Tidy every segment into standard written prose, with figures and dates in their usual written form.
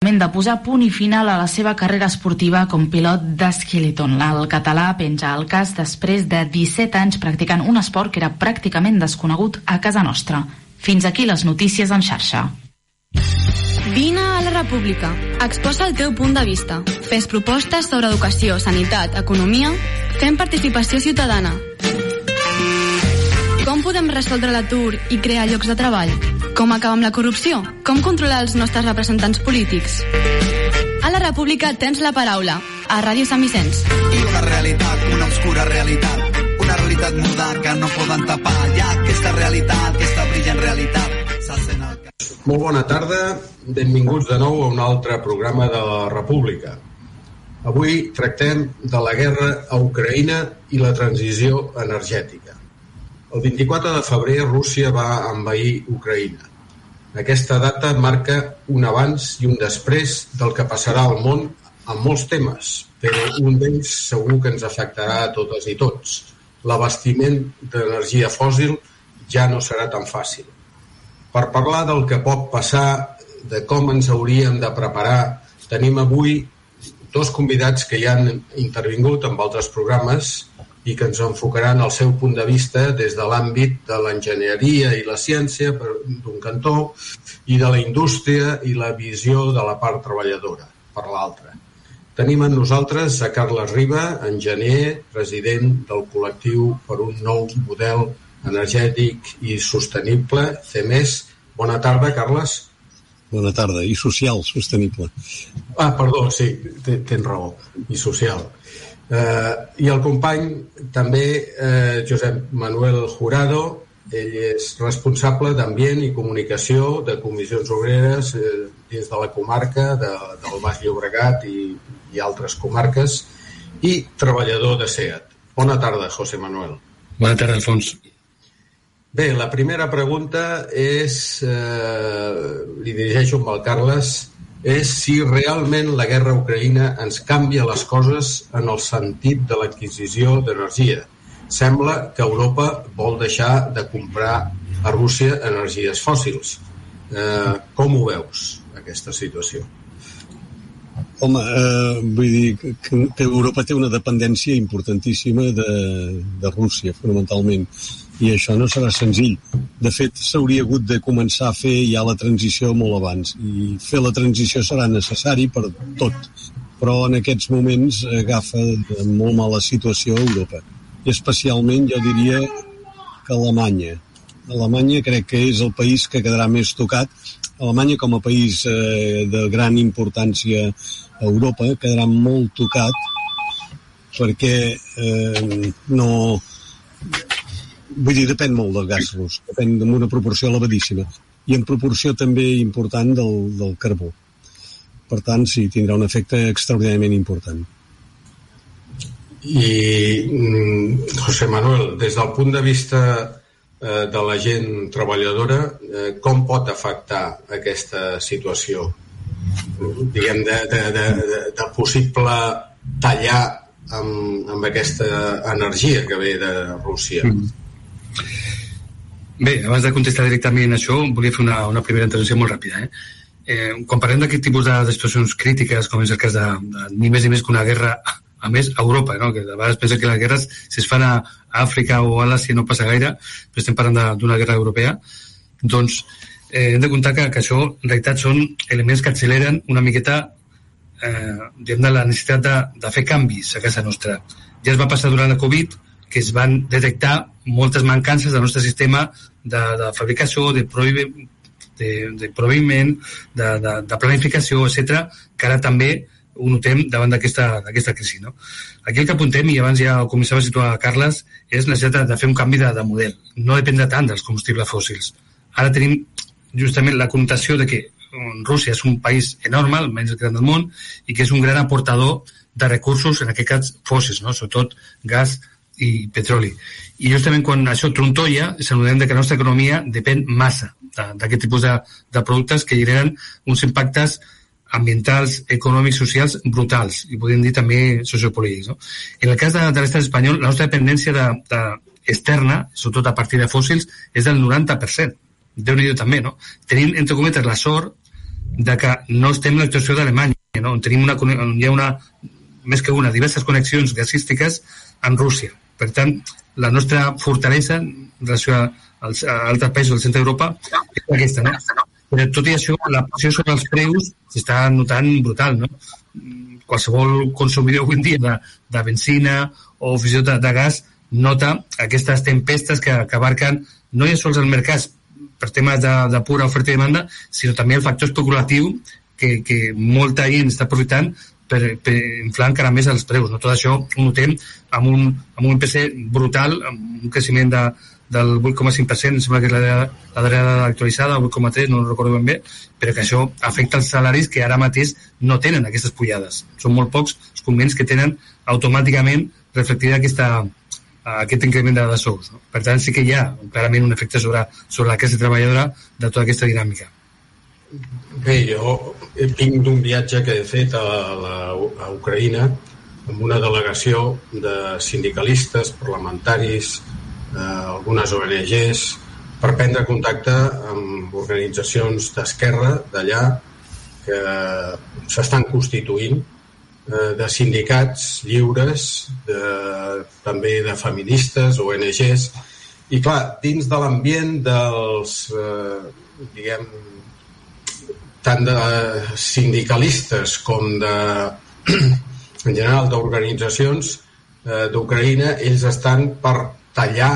de posar punt i final a la seva carrera esportiva com pilot d'esqueleton. El català penja al cas després de 17 anys practicant un esport que era pràcticament desconegut a casa nostra. Fins aquí les notícies en xarxa. Vine a la República. Exposa el teu punt de vista. Fes propostes sobre educació, sanitat, economia. Fem participació ciutadana. Com podem resoldre l'atur i crear llocs de treball? Com acabar amb la corrupció? Com controlar els nostres representants polítics? A la República tens la paraula. A Ràdio Sant Vicenç. Una realitat, una obscura realitat. Una realitat muda que no poden tapar. Ja aquesta realitat, aquesta brillant realitat s'alcen al cap. Molt bona tarda, benvinguts de nou a un altre programa de la República. Avui tractem de la guerra a Ucraïna i la transició energètica. El 24 de febrer Rússia va envair Ucraïna. Aquesta data marca un abans i un després del que passarà al món en molts temes, però un d'ells segur que ens afectarà a totes i tots. L'abastiment d'energia fòssil ja no serà tan fàcil. Per parlar del que pot passar, de com ens hauríem de preparar, tenim avui dos convidats que ja han intervingut en altres programes i que ens enfocaran el seu punt de vista des de l'àmbit de l'enginyeria i la ciència d'un cantó i de la indústria i la visió de la part treballadora per l'altra. Tenim amb nosaltres a Carles Riba, enginyer, president del col·lectiu per un nou model energètic i sostenible, CEMES. Bona tarda, Carles. Bona tarda, i social, sostenible. Perdó, sí, tens raó, i social. I el company també, Josep Manuel Jurado, ell és responsable d'Ambient i Comunicació de Comissions Obreres dins de la comarca del Baix Llobregat i altres comarques, i treballador de SEAT. Bona tarda, José Manuel. Bona tarda, Alfons. Bé, la primera pregunta és, li dirigeixo amb el Carles, és si realment la guerra a Ucraïna ens canvia les coses en el sentit de l'adquisició d'energia. Sembla que Europa vol deixar de comprar a Rússia energies fòssils. Com ho veus, aquesta situació? Home, vull dir que Europa té una dependència importantíssima de Rússia, fonamentalment, i això no serà senzill. De fet, s'hauria hagut de començar a fer ja la transició molt abans, i fer la transició serà necessari per tot, però en aquests moments agafa molt mala situació a Europa, i especialment jo diria que Alemanya. Alemanya crec que és el país que quedarà més tocat. Alemanya, com a país de gran importància a Europa, quedarà molt tocat perquè no... Vull dir, depèn molt del gas rus, depèn d'una proporció elevadíssima, i en proporció també important del carbó. Per tant, sí, tindrà un efecte extraordinàriament important. I, José Manuel, des del punt de vista de la gent treballadora, com pot afectar aquesta situació? Diguem, de possible tallar amb aquesta energia que ve de Rússia. Bé, abans de contestar directament això, volia fer una primera intervenció molt ràpida. Quan parlem d'aquest tipus de situacions crítiques, com és el cas de ni més ni més que una guerra, a més, a Europa, no? Que a vegades pensa que les guerres, si es fan a Àfrica o a l'Àsia, no passa gaire, però estem parlant d'una guerra europea, doncs hem de comptar que això, en realitat, són elements que acceleren una miqueta de la necessitat de fer canvis a casa nostra. Ja es va passar durant la Covid, que es van detectar moltes mancances del nostre sistema de fabricació, de proveïment, de planificació, etc., que ara també ho notem davant d'aquesta crisi. No? Aquí el que apuntem, i abans ja ho començava a situar Carles, és la necessitat de fer un canvi de model, no dependre tant dels combustibles fòssils. Ara tenim justament la connotació de que Rússia és un país enorme, el menys gran del món, i que és un gran aportador de recursos, en aquest cas fòssils, no? Sobretot gas i petroli. I justament quan això trontolla, s'adonem que la nostra economia depèn massa d'aquest tipus de productes que generen uns impactes ambientals, econòmics, socials brutals, i podríem dir també sociopolítics. No? En el cas de l'estat espanyol, la nostra dependència externa, sobretot a partir de fòssils, és del 90%. Déu-n'hi-do també, no? Tenim, entre cometes, la sort de que no estem en la situació d'Alemanya, no? On tenim hi ha més que diverses connexions gasístiques amb Rússia. Per tant, la nostra fortalesa en relació als altres països del centre d'Europa és aquesta, no? Però tot i això, la pressió sobre els preus s'està notant brutal, no? Qualsevol consumidor avui en dia de benzina o fins i tot de gas nota aquestes tempestes que abarquen no ja sols els mercats per temes de pura oferta i demanda, sinó també el factor especulatiu que molta gent està aprofitant per inflar encara més els preus. No? Tot això ho notem amb un IPC brutal, amb un creixement del 8,5%, em sembla que és la darrera actualitzada, 8,3%, no ho recordo ben bé, però que això afecta els salaris que ara mateix no tenen aquestes pujades. Són molt pocs els convenis que tenen automàticament reflectida aquest increment de sous. No? Per tant, sí que hi ha clarament un efecte sobre la classe treballadora de tota aquesta dinàmica. Bé, jo vinc d'un viatge que he fet a Ucraïna amb una delegació de sindicalistes, parlamentaris, algunes ONGs, per prendre contacte amb organitzacions d'esquerra d'allà que s'estan constituint, de sindicats lliures, també de feministes, ONGs, i clar, dins de l'ambient dels, diguem, tant de sindicalistes com en general d'organitzacions d'Ucraïna, ells estan per tallar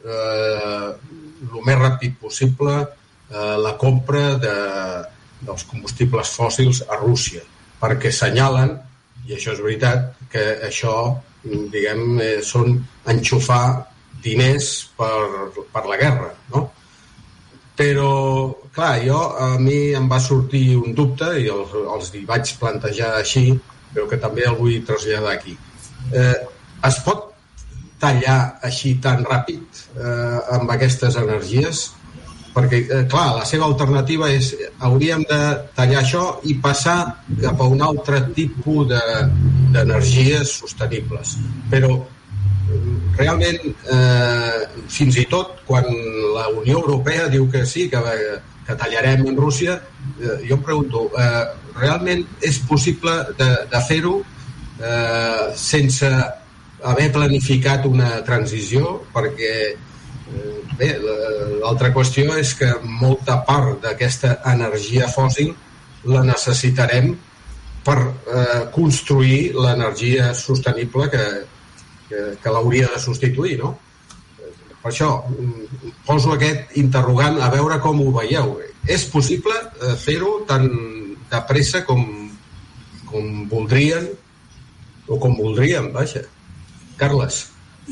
el més ràpid possible la compra dels combustibles fòssils a Rússia, perquè assenyalen, i això és veritat, que això, diguem, són enxufar diners per la guerra, no? Però, clar, a mi em va sortir un dubte i els hi vaig plantejar així, però que també el vull traslladar aquí. Es pot tallar així tan ràpid amb aquestes energies? Perquè, clar, la seva alternativa és hauríem de tallar això i passar cap a un altre tipus d'energies sostenibles. Però realment, fins i tot quan la Unió Europea diu que sí, que tallarem en Rússia, jo em pregunto, realment és possible de fer-ho sense haver planificat una transició? Perquè bé, l'altra qüestió és que molta part d'aquesta energia fòssil la necessitarem per construir l'energia sostenible que l'hauria de substituir, no? Per això poso aquest interrogant a veure com ho veieu. És possible fer-ho tan de pressa com voldrien o com voldríem, vaja. Carles.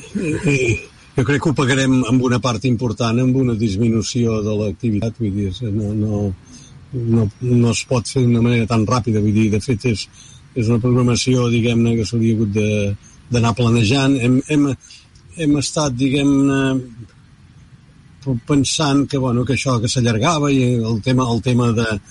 Jo crec que ho pagarem amb una part important, amb una disminució de l'activitat, vull dir, no es pot fer d'una manera tan ràpida, vull dir, de fet és una programació, diguem-ne, que s'hauria hagut d'anar planejant. Hem estat, diguem-ne, pensant que això que s'allargava i el tema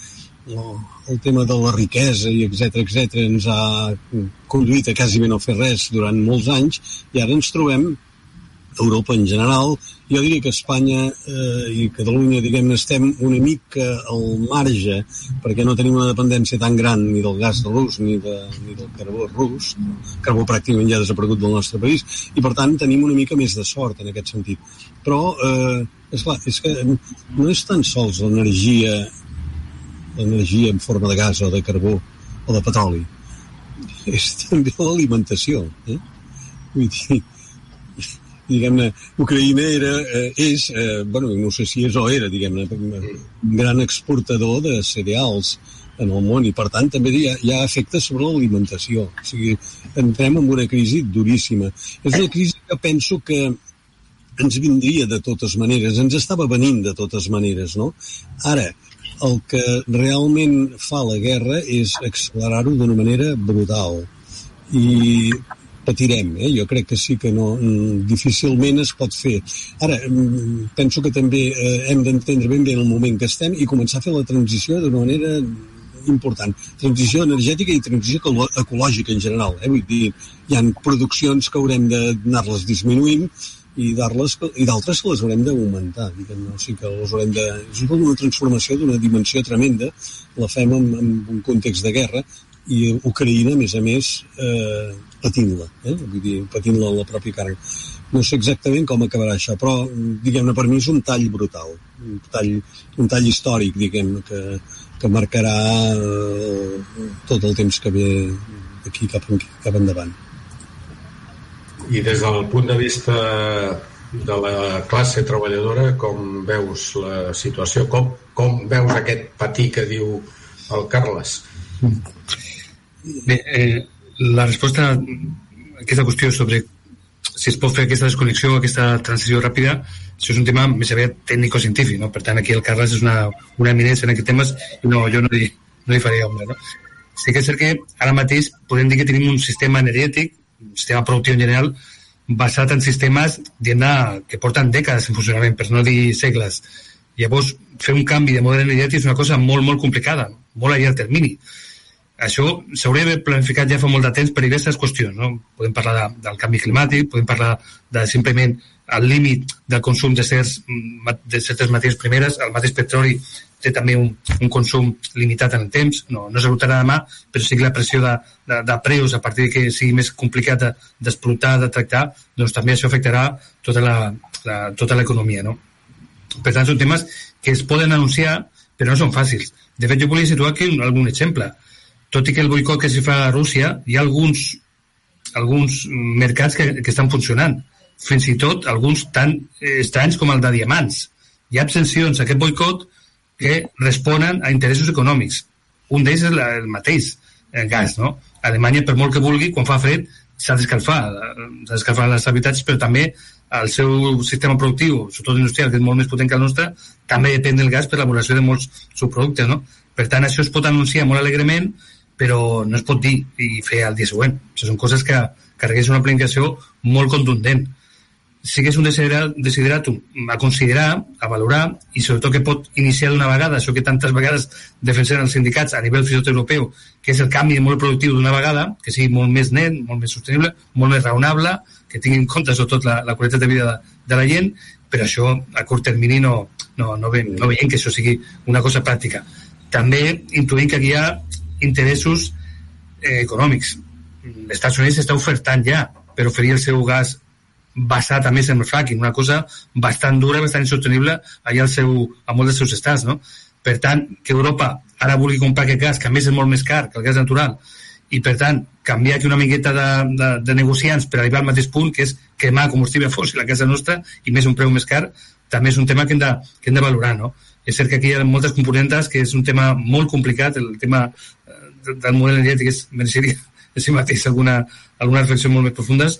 de la riquesa i etcètera ens ha conduït a quasi no fer res durant molts anys, i ara ens trobem Europa en general, jo diria que Espanya i Catalunya, diguem-ne, estem una mica al marge, perquè no tenim una dependència tan gran ni del gas rus ni del carbó rus. El carbó pràcticament ja ha desaparegut del nostre país, i per tant tenim una mica més de sort en aquest sentit. Però, esclar, és que no és tan sols l'energia en forma de gas o de carbó o de petroli, és també l'alimentació. Vull dir, diguem-ne, Ucraïna no sé si és o era, diguem-ne, un gran exportador de cereals en el món, i per tant també hi ha efectes sobre l'alimentació. O sigui, entrem en una crisi duríssima. És una crisi que penso que ens vindria de totes maneres, ens estava venint de totes maneres, no? Ara, el que realment fa la guerra és accelerar-ho d'una manera brutal. I patirem, jo crec que sí que difícilment es pot fer. Ara, penso que també hem d'entendre ben bé el moment que estem i començar a fer la transició d'una manera important. Transició energètica i transició ecològica en general. Vull dir, hi ha produccions que haurem d'anar-les disminuint, i d'altres que les haurem d'augmentar, diguem-ne. O sigui que les haurem de... És una transformació d'una dimensió tremenda, la fem en un context de guerra, i Ucraïna, a més, patint-la, vull dir, patint-la a la pròpia carn. No sé exactament com acabarà això, però, diguem-ne, per mi és un tall brutal, un tall històric, diguem-ne, que marcarà tot el temps que ve d'aquí cap endavant. I des del punt de vista de la classe treballadora, com veus la situació? Com veus aquest patir que diu el Carles? Bé, la resposta a aquesta qüestió sobre si es pot fer aquesta desconnexió, aquesta transició ràpida, això és un tema més aviat tècnico-científic, no? Per tant, aquí el Carles és una eminència en aquests temes i jo no hi faria ombra, no? Sí que és cert que ara mateix podem dir que tenim un sistema energètic, un sistema productiu en general, basat en sistemes que porten dècades en funcionament, per no dir segles. Llavors, fer un canvi de model energètic és una cosa molt, molt complicada, molt a llarg termini. Això s'hauria d'haver planificat ja fa molt de temps per diverses qüestions, no? Podem parlar del canvi climàtic, podem parlar de simplement el límit del consum de certes matèries primeres. El mateix petroli té també un consum limitat en el temps, no s'agotarà demà, però sí que la pressió de preus a partir que sigui més complicat d'explotar, de tractar, doncs també això afectarà tota l'economia, no? Per tant, són temes que es poden anunciar, però no són fàcils. De fet, jo volia situar aquí algun exemple. Tot i que el boicot que s'hi fa a Rússia, hi ha alguns mercats que estan funcionant. Fins i tot alguns tan estranys com el de diamants. Hi ha abstencions a aquest boicot que responen a interessos econòmics. Un d'ells és el mateix, el gas, no? Alemanya, per molt que vulgui, quan fa fred, s'ha d'escalfar les habitatges, però també el seu sistema productiu, sobretot industrial, que és molt més potent que el nostre, també depèn del gas per l'elaboració de molts subproductes, no? Per tant, això es pot anunciar molt alegrement, però no es pot dir i fer el dia següent. Això són coses que requereixen una planificació molt contundent. Sí que és un desideratum a considerar, a valorar, i sobretot que pot iniciar d'una vegada, això que tantes vegades defensen els sindicats a nivell fins i tot europeu, que és el canvi de model productiu d'una vegada, que sigui molt més net, molt més sostenible, molt més raonable, que tingui en compte sobretot la qualitat de vida de la gent, però això a curt termini no veiem que això sigui una cosa pràctica. També intuïm que aquí hi ha interessos econòmics. Els Estats Units està ofertant ja per oferir el seu gas basat a més en el fracking, una cosa bastant dura, bastant insostenible allà a molts dels seus estats, no? Per tant, que Europa ara vulgui comprar aquest gas, que a més és molt més car que el gas natural, i per tant, canviar aquí una miqueta de negociants per arribar al mateix punt, que és cremar combustible fòssil a casa nostra i més un preu més car, també és un tema que hem de valorar, no? És cert que aquí hi ha moltes componentes, que és un tema molt complicat, el tema del model energètic mereixeria en si mateix alguna reflexió molt més profundes,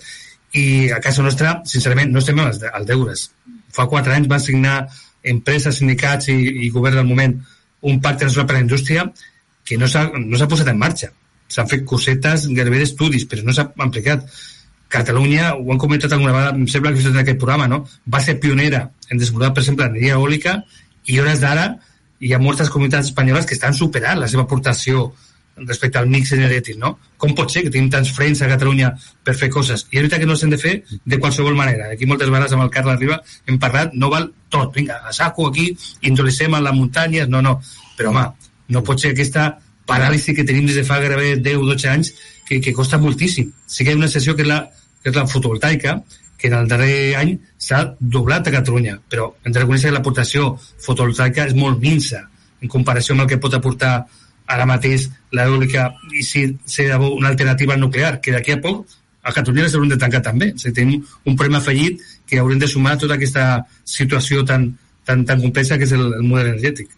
i a casa nostra, sincerament, no estem als deures. Fa 4 anys van signar empreses, sindicats i govern del moment un pacte nacional per a la indústria que no s'ha posat en marxa. S'han fet cosetes, gairebé d'estudis, però no s'ha aplicat. Catalunya, ho han comentat alguna vegada, em sembla que en aquest programa, no? Va ser pionera en desenvolupar, per exemple, l'energia eòlica, i hores d'ara hi ha moltes comunitats espanyoles que estan superant la seva aportació respecte al mix energètic, no? Com pot ser que tenim tants frens a Catalunya per fer coses? I és veritat que no s'han de fer de qualsevol manera. Aquí moltes vegades amb el Carles Riba hem parlat, no val tot, vinga, a saco aquí, introducem a les muntanyes, no. Però, home, no pot ser aquesta paràlisi que tenim des de fa gairebé 10-12 anys que costa moltíssim. Sí que hi ha una excepció que és la fotovoltaica, que en el darrer any s'ha doblat a Catalunya, però hem de reconèixer que l'aportació fotovoltaica és molt minsa en comparació amb el que pot aportar ara mateix l'eòlica, i si serà una alternativa al nuclear, que d'aquí a poc a Catalunya les haurem de tancar també. O sigui, tenim un problema afegit que haurem de sumar tota aquesta situació tan complexa que és el model energètic.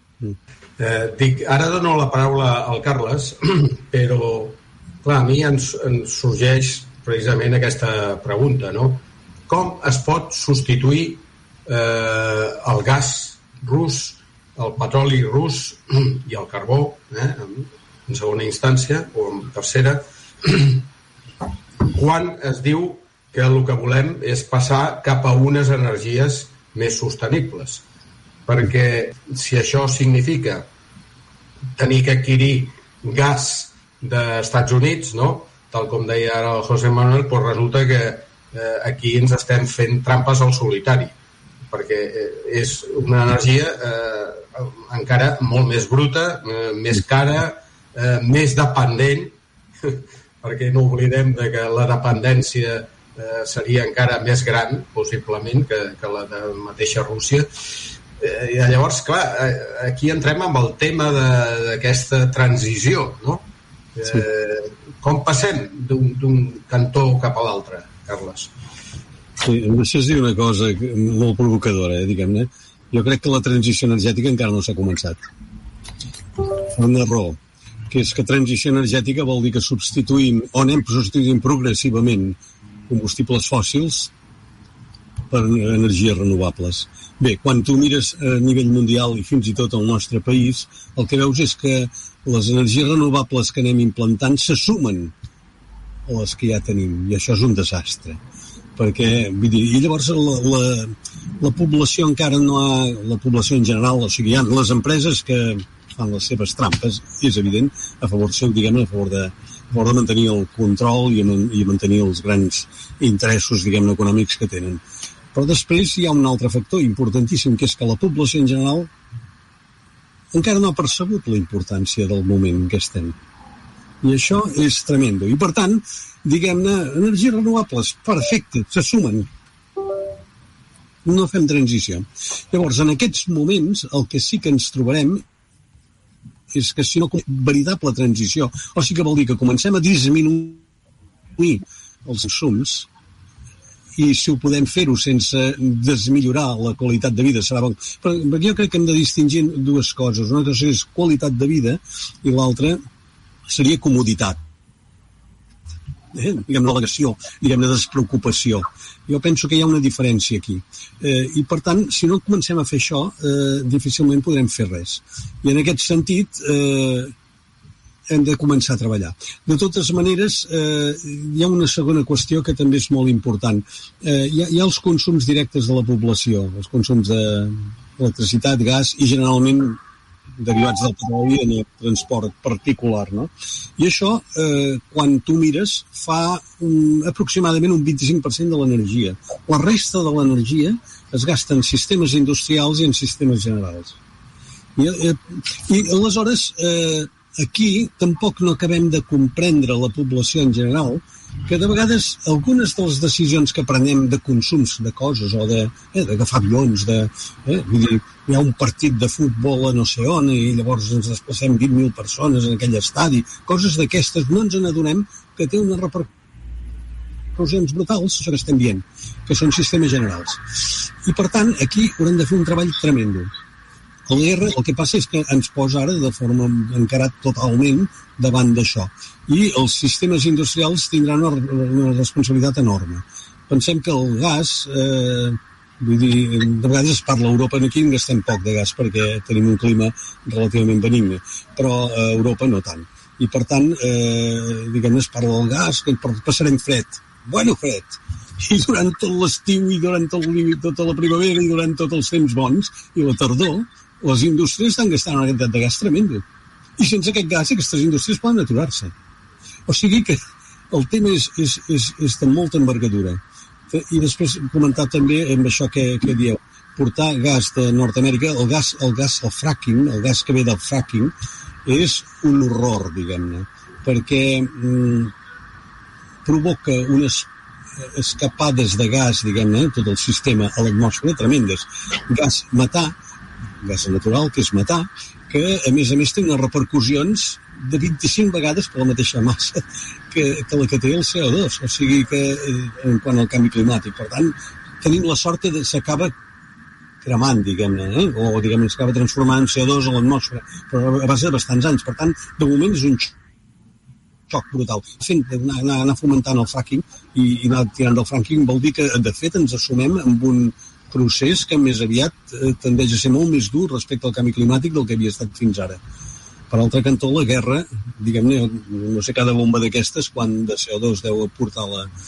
Ara dono la paraula al Carles, però clar, a mi ens sorgeix precisament aquesta pregunta, no? Com es pot substituir el gas rus, el petroli rus i el carbó, en segona instància o en tercera, quan es diu que el que volem és passar cap a unes energies més sostenibles? Perquè si això significa tenir que adquirir gas dels Estats Units, no? Tal com deia ara el José Manuel, doncs resulta que aquí ens estem fent trampes al solitari, perquè és una energia encara molt més bruta, més cara, més dependent, perquè no oblidem que la dependència seria encara més gran, possiblement, que la de mateixa Rússia. I llavors, clar, aquí entrem amb el tema d'aquesta transició, no? Sí. Com passem d'un cantó cap a l'altre, Carles? Sí, em deixes dir una cosa molt provocadora, diguem-ne. Jo crec que la transició energètica encara no s'ha començat. Una raó, que és que transició energètica vol dir que anem substituint progressivament combustibles fòssils per energies renovables. Bé, quan tu mires a nivell mundial i fins i tot al nostre país, el que veus és que les energies renovables que anem implantant se sumen a les que ja tenim, i això és un desastre. Perquè, vull dir, i llavors la població encara no ha... La població en general, o sigui, hi ha les empreses que fan les seves trampes, és evident, a favor seu, diguem-ne, a favor de mantenir el control i mantenir els grans interessos, diguem-ne, econòmics que tenen. Però després hi ha un altre factor importantíssim, que és que la població en general encara no ha percebut la importància del moment en què estem. I això és tremendo. I, per tant, diguem-ne, energies renovables, perfecte, se sumen. No fem transició. Llavors, en aquests moments, el que sí que ens trobarem és que si no, veritable transició, o sigui que vol dir que comencem a disminuir els consums, i si ho podem fer-ho sense desmillorar la qualitat de vida serà bon. Però jo crec que hem de distingir dues coses. Una cosa és qualitat de vida i l'altra seria comoditat. Diguem-ne al·legació, diguem-ne despreocupació. Jo penso que hi ha una diferència aquí. I per tant, si no comencem a fer això, difícilment podrem fer res. I en aquest sentit hem de començar a treballar. De totes maneres, hi ha una segona qüestió que també és molt important. Hi ha els consums directes de la població, els consums d'electricitat, gas i generalment derivats del petroli en el transport particular, no? I això, quan tu mires, fa aproximadament un 25% de l'energia. La resta de l'energia es gasta en sistemes industrials i en sistemes generals. I aleshores, aquí tampoc no acabem de comprendre la població en general que de vegades algunes de les decisions que prenem de consums de coses o d'agafar avions, vull dir, hi ha un partit de futbol a no sé on i llavors ens desplacem 20.000 persones en aquell estadi, coses d'aquestes no ens n'adonem que té unes repercussions brutals, això que estem dient, que són sistemes generals. I per tant, aquí haurem de fer un treball tremendo. La guerra, el que passa és que ens posa ara de forma encarat totalment davant d'això. I els sistemes industrials tindran una responsabilitat enorme. Pensem que el gas, vull dir, de vegades es parla a Europa, aquí en gastem poc de gas perquè tenim un clima relativament benigne, però a Europa no tant. I per tant, diguem-ne, es parla del gas, que passarem fred. Bueno, fred. I durant tot l'estiu i durant tota la primavera i durant tots els temps bons i la tardor, les indústries estan gastant una quantitat de gas tremendo. I sense aquest gas, aquestes indústries poden aturar-se. O sigui que el tema és de molta envergadura. I després comentar també amb això que dieu, portar gas de Nord-Amèrica, el fracking, el gas que ve del fracking, és un horror, diguem-ne, perquè provoca unes escapades de gas, diguem-ne, tot el sistema a l'atmosfera tremendes. Gas metà, gas natural, que és metà, que a més té unes repercussions de 25 vegades per la mateixa massa que la que té el CO2, o sigui que en quant al canvi climàtic. Per tant, tenim la sort que s'acaba cremant, diguem-ne, o diguem-ne s'acaba transformant en CO2 a l'atmosfera, però a base de bastants anys. Per tant, de moment és un xoc brutal. Anar fomentant el fracking i anar tirant del fracking vol dir que, de fet, ens assumem amb un procés que més aviat tendeix a ser molt més dur respecte al canvi climàtic del que havia estat fins ara. Per altre cantó, la guerra, diguem-ne, no sé, cada bomba d'aquestes, quan de CO2 deu aportar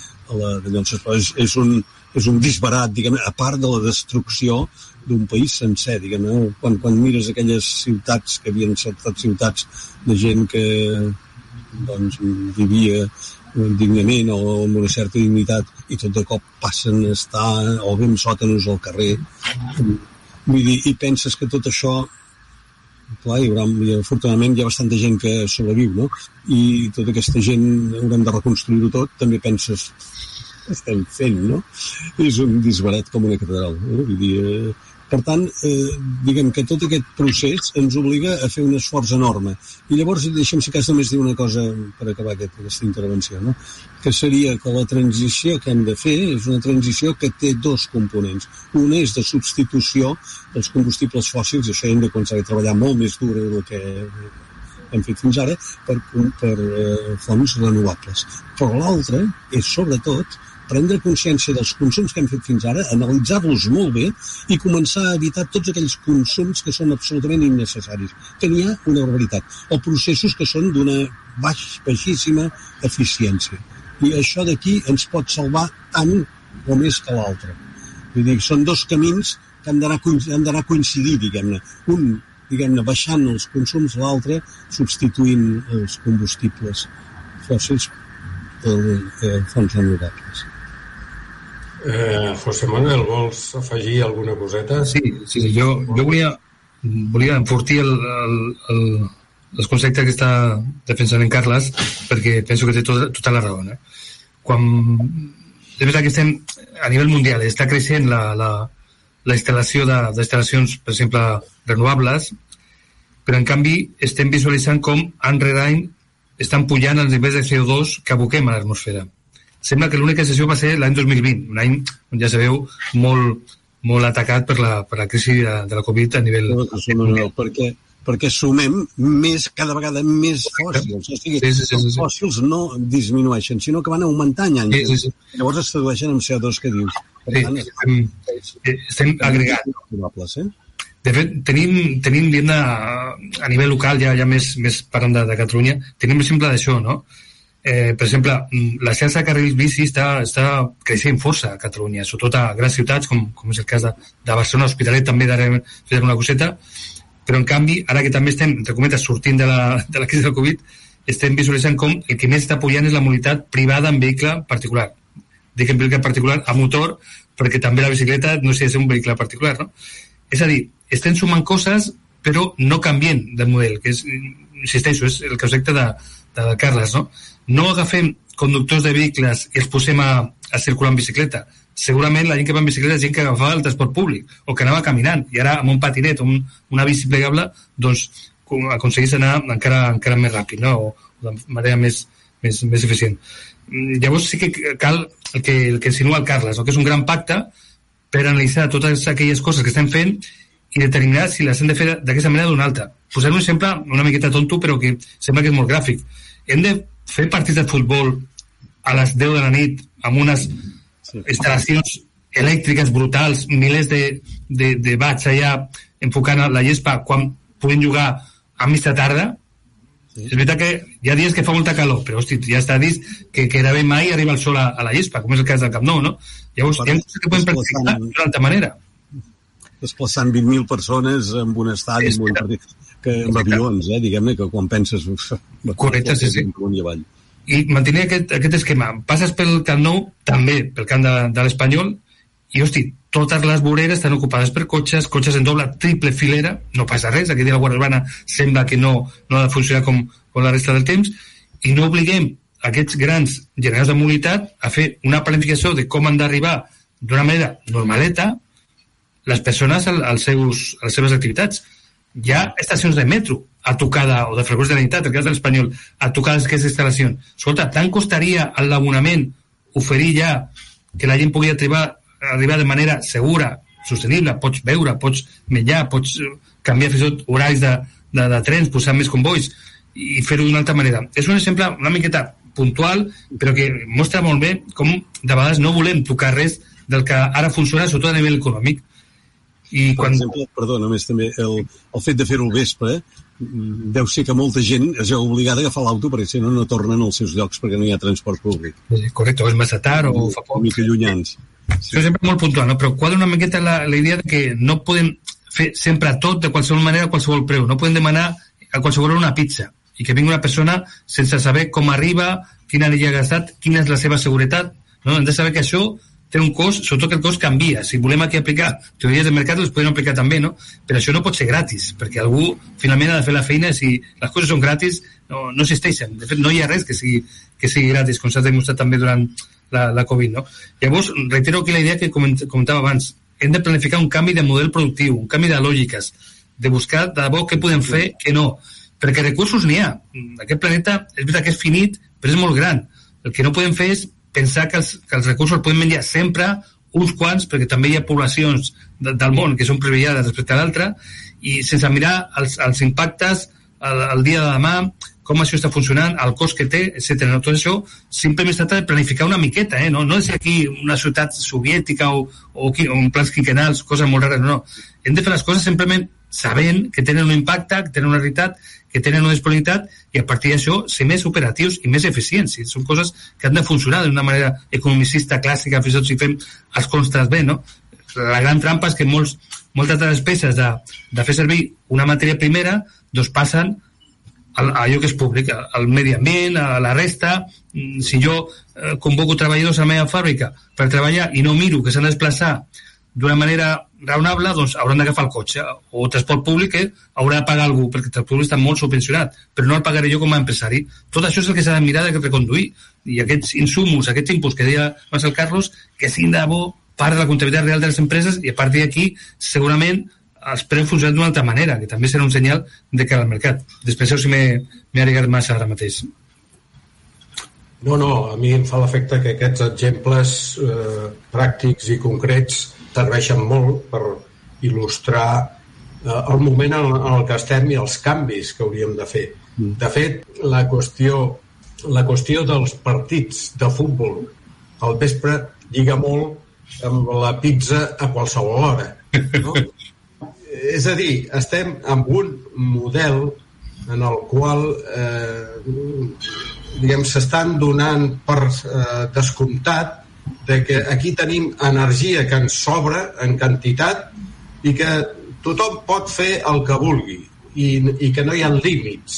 és un disbarat, diguem-ne, a part de la destrucció d'un país sencer, diguem-ne, quan mires aquelles ciutats que havien estat ciutats de gent que doncs vivia dignament o amb una certa dignitat, i tot de cop passen a estar o bé en sòtanos al carrer. Vull dir, i penses que tot això, clar, afortunadament hi ha bastanta gent que sobreviu, no? I tota aquesta gent haurem de reconstruir-ho tot. També penses, què estem fent, no? És un disbarat com una catedral, no? Vull dir, per tant, diguem que tot aquest procés ens obliga a fer un esforç enorme. I llavors, deixem si cas només dir una cosa per acabar aquesta intervenció, no? Que seria que la transició que hem de fer és una transició que té dos components. Una és de substitució dels combustibles fòssils, i això hem de començar a treballar molt més dur del que hem fet fins ara, per fonts renovables. Però l'altra és, sobretot, prendre consciència dels consums que hem fet fins ara, analitzar-los molt bé i començar a evitar tots aquells consums que són absolutament innecessaris, que n'hi ha una barbaritat, o processos que són d'una baixíssima eficiència. I això d'aquí ens pot salvar tant o més que l'altre. Vull dir, són dos camins que han d'anar coincidir, diguem-ne. Un, diguem-ne, baixant els consums, l'altre substituint els combustibles fòssils per fonts renovables. José Manuel, vols afegir alguna coseta? Sí, jo volia enfortir els conceptes que està defensant en Carles, perquè penso que té tota la raó. Quan és veritat que estem a nivell mundial, està creixent la instal·lació d'instal·lacions, per exemple, renovables, però en canvi estem visualitzant com any rere any estan pujant els nivells de CO2 que aboquem a l'atmosfera. Sembla que l'única excepció va ser l'any 2020, un any on ja sabeu molt atacat per la crisi de la Covid a nivell... Perquè sumem cada vegada més fòssils. O sigui, els fòssils no disminueixen, sinó que van augmentant any. Llavors es tradueixen en CO2 que dius. Per tant, estem agregant. De fet, tenim a nivell local, ja més parlant de Catalunya, tenim l'exemple d'això, no? Per exemple, la xarxa de carrils bici està creixent força a Catalunya, sobretot a grans ciutats, com és el cas de Barcelona, Hospitalet, també d'ara fer una coseta, però en canvi, ara que també estem, entre cometes, sortint de la crisi del Covid, estem visualitzant com el que més està pujant és la mobilitat privada en vehicle particular. Dic en vehicle particular a motor, perquè també la bicicleta no sé si és un vehicle particular, no? És a dir, estem sumant coses, però no canvien de model, que és, insisteixo, és el concepte de Carles, no? No agafem conductors de vehicles i els posem a circular en bicicleta. Segurament la gent que va en bicicleta és gent que agafava el transport públic o que anava caminant, i ara amb un patinet o una bici plegable doncs aconseguís anar encara més ràpid, no? O de manera més eficient. Llavors sí que cal el que insinua el Carles, no? Que és un gran pacte per analitzar totes aquelles coses que estem fent i determinar si les hem de fer d'aquesta manera o d'una altra. Posar un exemple una miqueta tonto, però que sembla que és molt gràfic. Hem de fer partits de futbol a les 10 de la nit amb unes instal·lacions elèctriques brutals, milers de watts allà enfocant la gespa quan podem jugar a mitja tarda. És veritat que hi ha dies que fa molta calor, però hosti, ja està dit que gairebé mai arriba el sol a la gespa, com és el cas del Camp Nou, no? Llavors, hi ha coses que podem practicar d'una altra manera. Desplaçant 20.000 persones en un estadi, amb avions, diguem-ne, que quan penses... Correcte, sí. I mantenir aquest esquema. Passes pel Camp Nou, també pel camp de l'Espanyol, i, hosti, totes les voreres estan ocupades per cotxes en doble, triple filera, no passa res, aquí la Guàrdia Urbana sembla que no ha de funcionar com la resta del temps, i no obliguem aquests grans generadors de mobilitat a fer una planificació de com han d'arribar d'una manera normaleta les persones a les seves activitats. Hi ha estacions de metro a tocada, o de freqüència de la unitat, el cas de l'Espanyol, a tocar aquestes instal·lacions. Escolta, tant costaria a l'abonament oferir ja que la gent pugui arribar de manera segura, sostenible, pots veure, pots menjar, pots canviar fins i tot horaris de trens, posar més convois i fer-ho d'una altra manera. És un exemple una miqueta puntual, però que mostra molt bé com de vegades no volem tocar res del que ara funciona, sobretot a nivell econòmic. I per exemple, perdó, només també el fet de fer-ho al vespre deu ser que molta gent es veu obligada a agafar l'auto perquè si no tornen als seus llocs perquè no hi ha transport públic. Correcte, o és massa tard o fa poc. Una mica llunyans. Això és sempre molt puntual, no? Però quadra una miqueta la idea de que no podem fer sempre tot de qualsevol manera a qualsevol preu. No podem demanar a qualsevol una pizza i que vingui una persona sense saber com arriba, quina energia ha gastat, quina és la seva seguretat, no? Hem de saber que això té un cost, sobretot que el cost canvia. Si volem aquí aplicar teories de mercat, les podem aplicar també, no? Però això no pot ser gratis, perquè algú finalment ha de fer la feina. Si les coses són gratis, no existeixen. De fet, no hi ha res que sigui gratis, com s'ha demostrat també durant la Covid, no? Llavors, reitero aquí la idea que comentava abans. Hem de planificar un canvi de model productiu, un canvi de lògiques, de buscar de debò què podem fer, què no. Perquè recursos n'hi ha. Aquest planeta és veritat que és finit, però és molt gran. El que no podem fer és pensar que els recursos poden menjar sempre uns quants, perquè també hi ha poblacions del món que són privilegiades respecte a l'altra, i sense mirar els impactes el dia de demà, com això està funcionant, el cost que té, etc. No? Tot això simplement es tracta de planificar una miqueta, no és aquí una ciutat soviètica o plans quinquennals, coses molt rares, no. Hem de fer les coses simplement sabent que tenen un impacte, que tenen una realitat, que tenen una disponibilitat, i a partir d'això ser més operatius i més eficients. Són coses que han de funcionar d'una manera economicista clàssica, fins i tot si fem els constres bé, no? La gran trampa és que moltes de les peces de fer servir una matèria primera doncs passen a allò que és públic, al medi ambient, a la resta. Si jo convoco treballadors a la meva fàbrica per treballar i no miro que s'han de desplaçar d'una manera raonable, doncs hauran d'agafar el cotxe o el transport públic, haurà de pagar algú, perquè el transport públic està molt subvencionat, però no el pagaré jo com a empresari. Tot això és el que s'ha de mirar de reconduir, i aquests insumos, aquests inputs que deia abans el Carlos, que siguin de bo part de la comptabilitat real de les empreses, i a partir d'aquí segurament els preus funcionen d'una altra manera, que també serà un senyal de cara al mercat. Després si m'he allargat massa ara mateix. No, a mi em fa l'efecte que aquests exemples pràctics i concrets serveixen molt per il·lustrar el moment en el que estem i els canvis que hauríem de fer. De fet, la qüestió dels partits de futbol al vespre lliga molt amb la pizza a qualsevol hora, no? És a dir, estem amb un model en el qual s'estan donant per descomptat de que aquí tenim energia que ens sobra en quantitat i que tothom pot fer el que vulgui i que no hi ha límits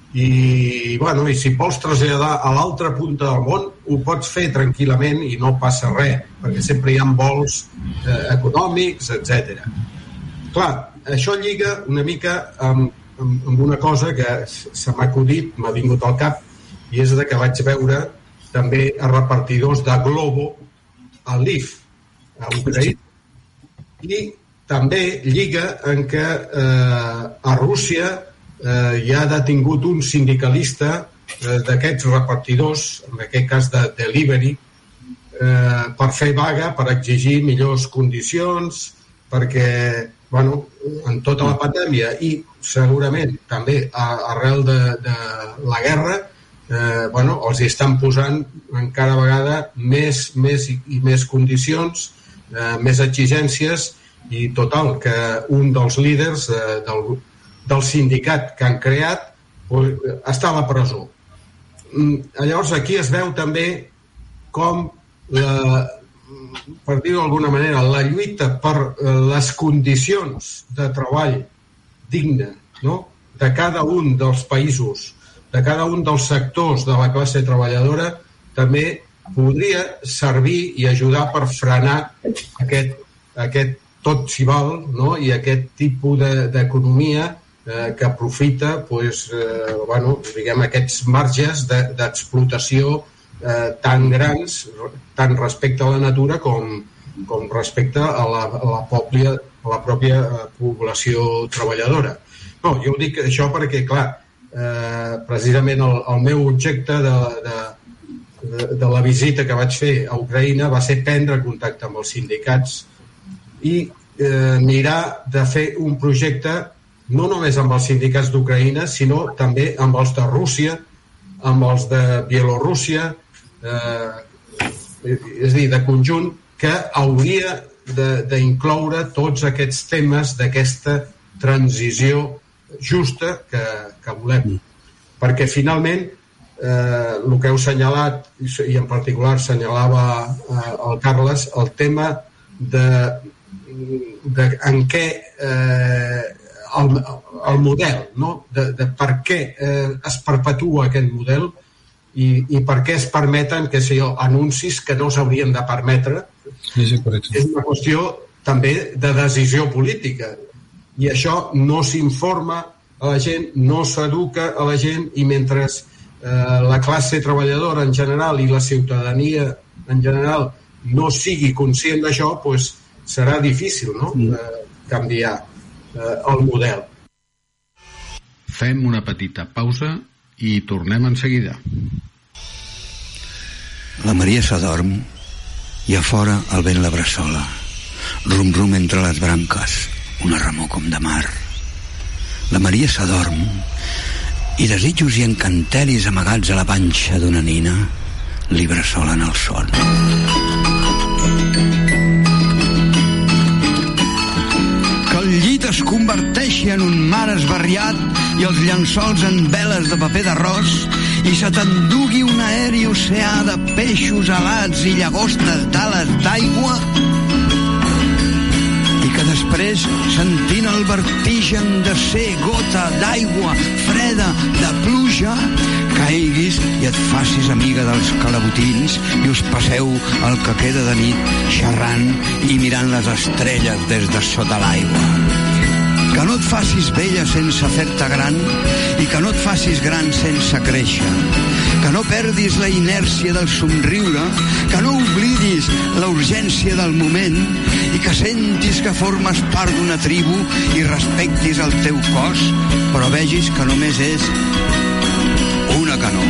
i si vols traslladar a l'altra punta del món ho pots fer tranquil·lament i no passa res perquè sempre hi ha vols econòmics, etc. Clar, això lliga una mica amb una cosa que se m'ha acudit, m'ha vingut al cap, i és que vaig veure també a repartidors de Globo a Lviv, a Ucraïna. I també lliga en que a Rússia hi ha detingut un sindicalista d'aquests repartidors, en aquest cas de delivery, per fer vaga, per exigir millors condicions, perquè en tota la pandèmia i segurament també arrel de la guerra els hi estan posant encara vegada més i més condicions, més exigències, i total, que un dels líders del sindicat que han creat està a la presó. Llavors aquí es veu també com per dir-ho d'alguna manera, la lluita per les condicions de treball digne, no?, de cada un dels països, de cada un dels sectors de la classe treballadora, també podria servir i ajudar per frenar aquest tot s'hi val, no?, i aquest tipus d'economia que aprofita aquests marges d'explotació tan grans, tant respecte a la natura com respecte a la pròpia població treballadora. No, jo ho dic això perquè, clar, precisament el meu objecte de la visita que vaig fer a Ucraïna va ser prendre contacte amb els sindicats i mirar de fer un projecte no només amb els sindicats d'Ucraïna, sinó també amb els de Rússia, amb els de Bielorússia, és a dir, de conjunt, que hauria d'incloure tots aquests temes d'aquesta transició justa que volem. Perquè finalment el que heu assenyalat, i en particular assenyalava el Carles, el tema en què el model, no?, de per què es perpetua aquest model, i per què es permeten, què sé jo, anuncis que no s'haurien de permetre. Sí, correcte. És una qüestió també de decisió política, i això no s'informa a la gent, no s'educa a la gent, i mentre la classe treballadora en general i la ciutadania en general no sigui conscient d'això, doncs serà difícil, no? Canviar el model. Fem una petita pausa i tornem en seguida. La Maria s'adorm i a fora el vent la bressola. Rum-rum entre les branques, una remor com de mar. La Maria s'adorm i desitjos i encantelis amagats a la panxa d'una nina li bressolen el son. Que el llit es converteixi en un mar esbarriat i els llençols en veles de paper d'arròs i se t'endugui un aeri oceà de peixos alats i llagostes d'ales d'aigua, i que després, sentint el vertigen de ser gota d'aigua freda de pluja, caiguis i et facis amiga dels calabotins i us passeu el que queda de nit xerrant i mirant les estrelles des de sota l'aigua. Que no et facis vella sense fer-te gran i que no et facis gran sense créixer. Que no perdis la inèrcia del somriure, que no oblidis la urgència del moment i que sentis que formes part d'una tribu i respectis el teu cos, però vegis que només és una canó.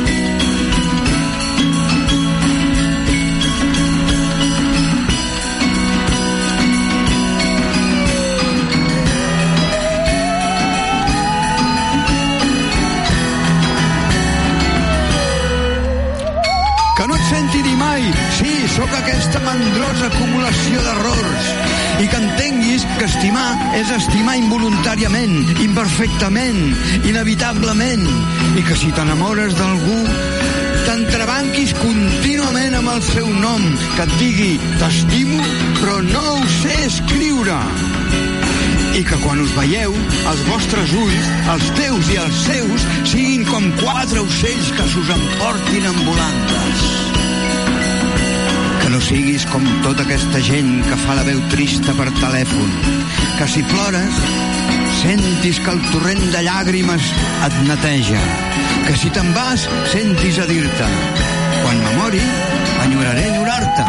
Que no et senti dir mai, sí, sóc aquesta mandrosa acumulació d'errors, i que entenguis que estimar és estimar involuntàriament, imperfectament, inevitablement, i que si t'enamores d'algú t'entrebanquis contínuament amb el seu nom, que et digui t'estimo però no ho sé escriure, i que quan us veieu els vostres ulls, els teus i els seus, siguin com 4 ocells que s'us emportin en volantes. Que no siguis com tota aquesta gent que fa la veu trista per telèfon, que si plores sentis que el torrent de llàgrimes et neteja, que si te'n vas sentis a dir-te quan me mori enyoraré enyorar-te.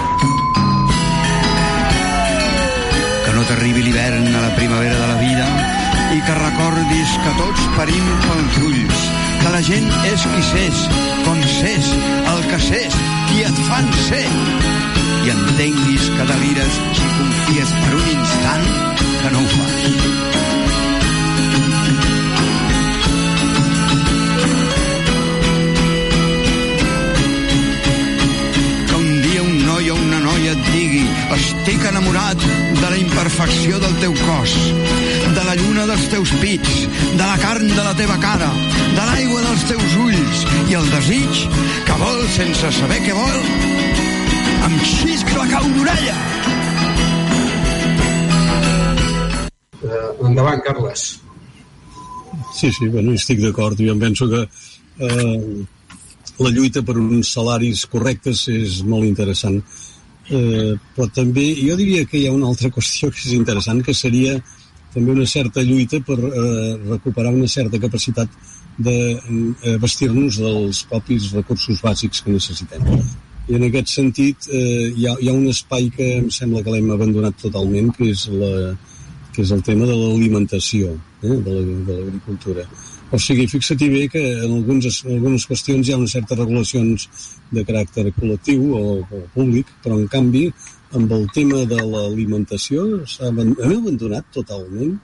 Que no t'arribi l'hivern a la primavera de la vida i que recordis que tots parim pels ulls, que la gent és qui s'és, com s'és, el que s'és, qui et fan ser, i entenguis que delires si confies per un instant que no ho fas. Et digui, estic enamorat de la imperfecció del teu cos, de la lluna dels teus pits, de la carn de la teva cara, de l'aigua dels teus ulls, i el desig que vol sense saber què vol, em xisc la cau d'orella. Endavant, Carles. Sí, bueno, estic d'acord. Jo em penso que la lluita per uns salaris correctes és molt interessant. Però també jo diria que hi ha una altra qüestió que és interessant, que seria també una certa lluita per recuperar una certa capacitat de vestir-nos dels propis recursos bàsics que necessitem. I en aquest sentit hi ha un espai que em sembla que l'hem abandonat totalment, que és el tema de l'alimentació, de l'agricultura. O sigui, fixa-t'hi bé que en algunes qüestions hi ha unes certes regulacions de caràcter col·lectiu o públic, però en canvi amb el tema de l'alimentació hem abandonat totalment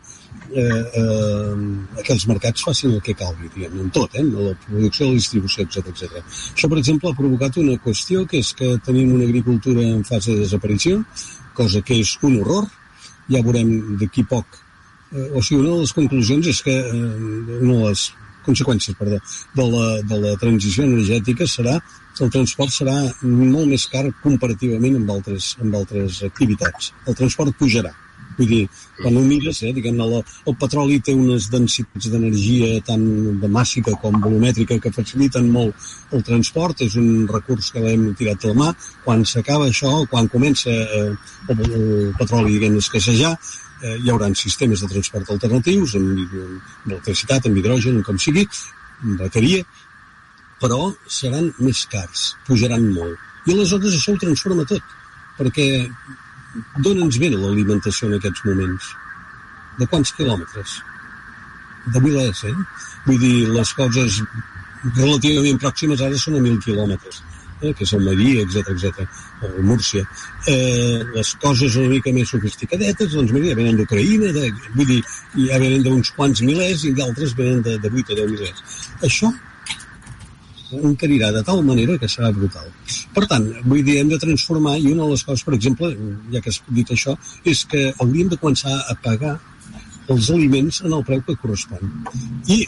que els mercats facin el que calgui, diguem, en tot, la producció, la distribució, etc. Això, per exemple, ha provocat una qüestió, que és que tenim una agricultura en fase de desaparició, cosa que és un horror. Ja veurem d'aquí poc. O sigui, una de les conclusions és que una de les conseqüències, de la transició energètica serà que el transport serà molt més car comparativament amb altres activitats. El transport pujarà. Vull dir, quan ho mires, diguem-ne, el petroli té unes densitats d'energia tant de màssica com volumètrica que faciliten molt el transport, és un recurs que l'hem tirat a la mà. Quan s'acaba això, quan comença el petroli, diguem-ne, a escassejar, hi haurà sistemes de transport alternatius, amb electricitat, amb hidrogen, com sigui, amb bateria, però seran més cars, pujaran molt. I aleshores això ho transforma tot, perquè d'on ens ve l'alimentació en aquests moments? De quants quilòmetres? De milers, Vull dir, les coses relativament pròximes ara són a 1.000 quilòmetres, que és Almeria, etc, o Múrcia. Les coses una mica més sofisticadetes, doncs mira, venen d'Ucraïna, vull dir, ja venen d'uns quants milers i d'altres venen de 8 o 10 milers. Això encarirà de tal manera que serà brutal. Per tant, vull dir, hem de transformar, i una de les coses, per exemple, ja que has dit això, és que hauríem de començar a pagar els aliments en el preu que correspon. I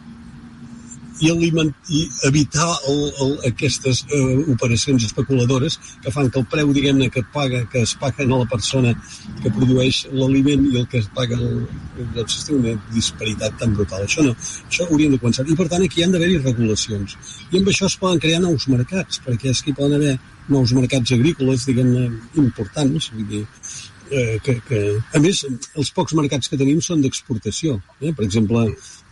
evitar aquestes operacions especuladores que fan que el preu, diguem-ne, que es paga a la persona que produeix l'aliment i el que es paga doncs té una disparitat tan brutal. Això hauríem de començar. I per tant aquí hi han d'haver-hi regulacions. I amb això es poden crear nous mercats, perquè és que hi poden haver nous mercats agrícoles, diguem-ne, importants, vull dir, que a més els pocs mercats que tenim són d'exportació. Per exemple,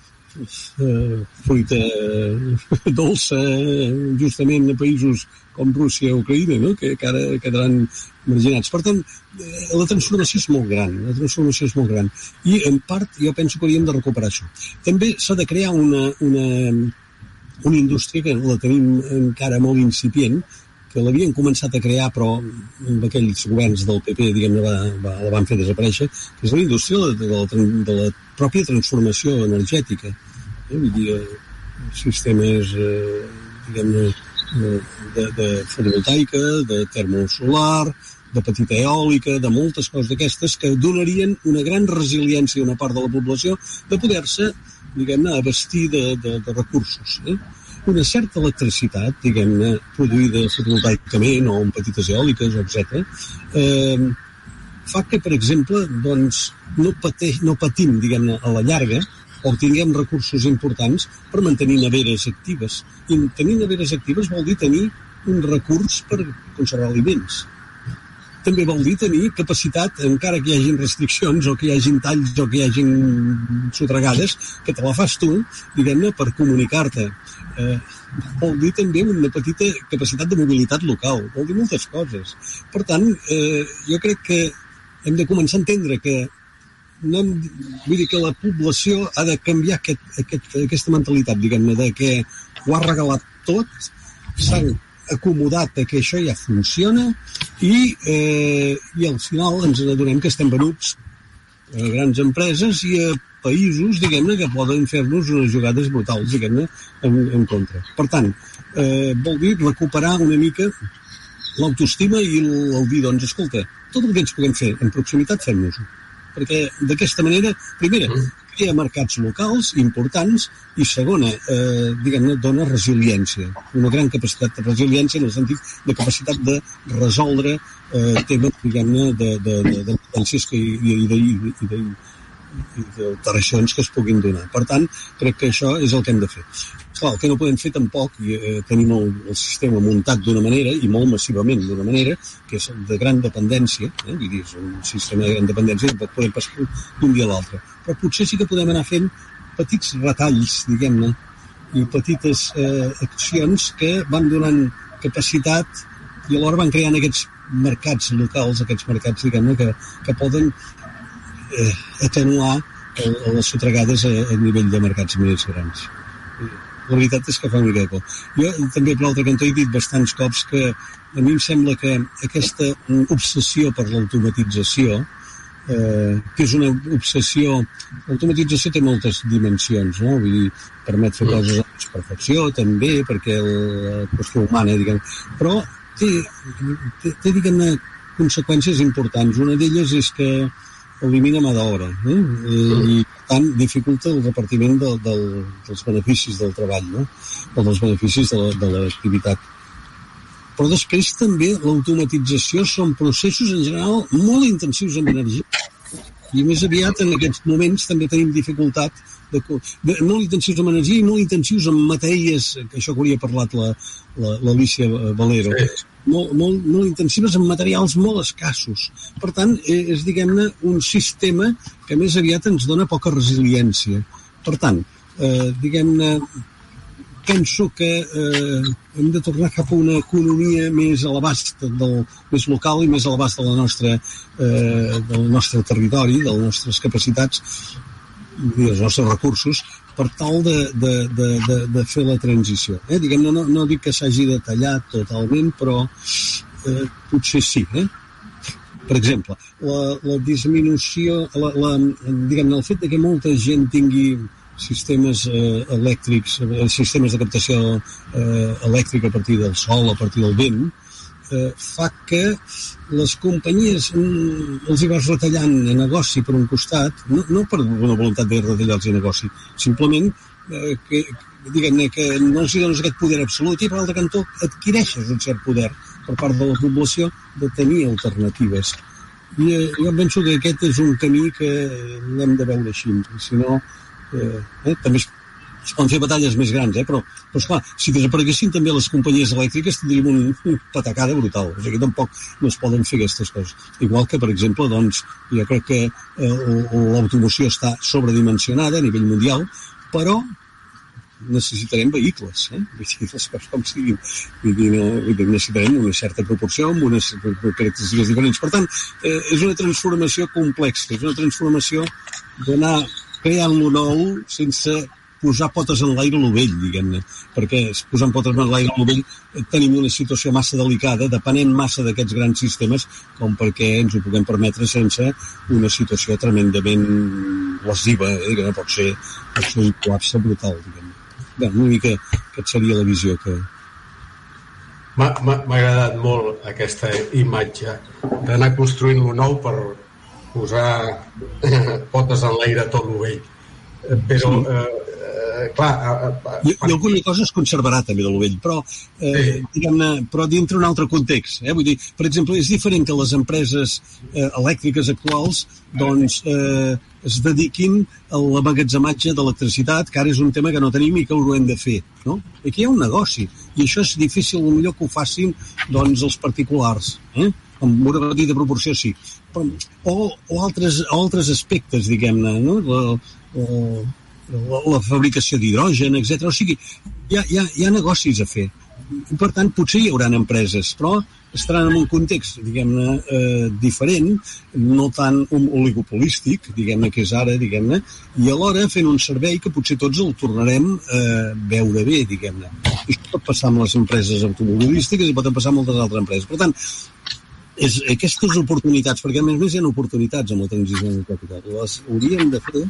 fruita dolça justament a països com Rússia o Ucraïna, no? que ara quedaran marginats. Per tant, la transformació és molt gran, i en part jo penso que hauríem de recuperar això. També s'ha de crear una indústria que la tenim encara molt incipient, que l'havien començat a crear però amb aquells governs del PP, diguem-ne, la van fer desaparèixer, que és la indústria de la pròpia transformació energètica. Vull dir, sistemes, diguem-ne, de fotovoltaica, de termosolar, de petita eòlica, de moltes coses d'aquestes que donarien una gran resiliència a una part de la població de poder-se, diguem-ne, abastir de recursos. Una certa electricitat, diguem-ne, produïda fotovoltaicament o amb petites eòliques, etc., fa que, per exemple, doncs, no patim, diguem-ne, a la llarga, o tinguem recursos importants per mantenir neveres actives. I tenir neveres actives vol dir tenir un recurs per conservar aliments. També vol dir tenir capacitat, encara que hi hagin restriccions o que hi hagin talls o que hi hagin sotragades, que te la fas tu, diguem-ne, per comunicar-te. Vol dir també una petita capacitat de mobilitat local, vol dir moltes coses. Per tant, jo crec que hem de començar a entendre que vull dir que la població ha de canviar aquesta mentalitat, diguem-ne, de que ho ha regalat tot, s'han acomodat que això ja funciona i al final ens adonem que estem venuts a grans empreses i a països, diguem-ne, que poden fer-nos unes jugades brutals, diguem-ne, en contra. Per tant, vol dir recuperar una mica l'autoestima i el dir, doncs, escolta, tot el que ens puguem fer en proximitat, fem-nos-ho. Perquè d'aquesta manera, primera, crea mercats locals importants i segona, diguem-ne, dona resiliència, una gran capacitat de resiliència en el sentit de capacitat de resoldre temes, diguem-ne, de potències i d'alteracions que es puguin donar. Per tant, crec que això és el que hem de fer. Esclar, el que no podem fer tampoc, tenim el sistema muntat d'una manera, i molt massivament d'una manera, que és de gran dependència, vull dir, és un sistema de gran dependència que podem passar d'un dia a l'altre. Però potser sí que podem anar fent petits retalls, diguem-ne, i petites accions que van donant capacitat i alhora van creant aquests mercats locals, aquests mercats, diguem-ne, que poden atenuar les sotragades a nivell de mercats més grans. La veritat és que fa una mica de por. Jo també, per l'altre cantó, he dit bastants cops que a mi em sembla que aquesta obsessió per l'automatització, que és una obsessió... L'automatització té moltes dimensions, no? Vull dir, permet fer coses a perfecció, també, perquè la qüestió humana, diguem, però té diguem-ne, conseqüències importants. Una d'elles és que elimina mà d'obra, i per tant dificulta el repartiment dels beneficis del treball, no? O dels beneficis de l'activitat. Però després també l'automatització són processos en general molt intensius en energia I més aviat en aquests moments també tenim dificultat molt intensius en energia i molt intensius en matèries, que això que hauria parlat l'Alicia Valero, molt intensives en materials molt escassos. Per tant, és, diguem-ne, un sistema que més aviat ens dona poca resiliència. Per tant, diguem-ne, penso que hem de tornar cap a una economia més a l'abast més local i més a l'abast del nostre territori, de les nostres capacitats i dels nostres recursos, per tal de fer la transició. Diguem-ne, no dic que s'hagi de tallar totalment, però potser sí. Per exemple, la disminució, diguem-ne, el fet que molta gent tingui sistemes elèctrics, sistemes de captació elèctrica a partir del sol, a partir del vent, fa que les companyies els hi vas retallant el negoci per un costat, no per una voluntat de retallar-los el negoci, simplement que, diguem-ne, que no els hi dones aquest poder absolut i per l'altre cantó adquireixes un cert poder per part de la població de tenir alternatives. I jo penso que aquest és un camí que l'hem de veure així, si no també es poden fer batalles més grans, però esclar, si desapareguessin també les companyies elèctriques tindríem una patacada brutal, o sigui, tampoc no es poden fer aquestes coses. Igual que, per exemple, doncs, jo crec que l'automoció està sobredimensionada a nivell mundial, però necessitarem vehicles, les coses com siguin. Necessitarem una certa proporció amb unes característiques diferents. Per tant, és una transformació complexa, és una transformació d'anar creant-lo nou sense posar potes en l'aire a lo vell, diguem-ne, perquè posant potes en l'aire a lo vell tenim una situació massa delicada, depenent massa d'aquests grans sistemes com perquè ens ho puguem permetre sense una situació tremendament lesiva, que no pot ser un col·lapse brutal, diguem-ne. Bé, una mica aquesta seria la visió que... M'ha agradat molt aquesta imatge d'anar construint-lo nou per posar potes en l'aire tot lo vell. Però, clar... I alguna cosa es conservarà també de lo vell, però, diguem-ne, però dintre un altre context. Vull dir, per exemple, és diferent que les empreses elèctriques actuals doncs es dediquin a l'emmagatzematge d'electricitat, que ara és un tema que no tenim i que ho hem de fer. No? Aquí hi ha un negoci, i això és difícil, potser que ho facin doncs, els particulars. Amb una petita proporció sí. O altres aspectes, diguem-ne, no? La fabricació d'hidrogen, etc. O sigui, hi ha negocis a fer. I, per tant, potser hi haurà empreses, però estaran en un context, diguem-ne, diferent, no tan oligopolístic, diguem-ne, que és ara, diguem-ne, i alhora fent un servei que potser tots el tornarem a veure bé, diguem-ne. Això pot passar amb les empreses automobilístiques i pot passar amb moltes altres empreses. Per tant, aquestes oportunitats, perquè a més hi ha oportunitats amb la transició energètica, les hauríem de fer